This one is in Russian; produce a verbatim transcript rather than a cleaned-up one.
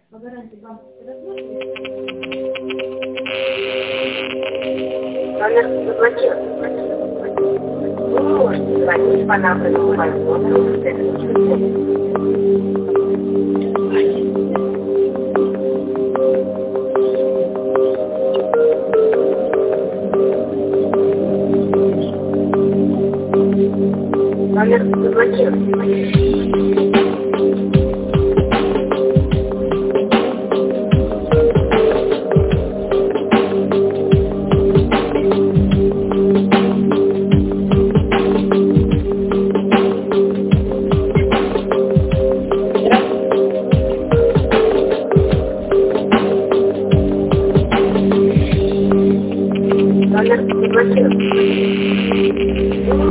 По гарантии банковской рассрочки. Номер заблокирован. Вы не можете звонить по набранному вами номеру в следующем телефоне. Номер заблокирован.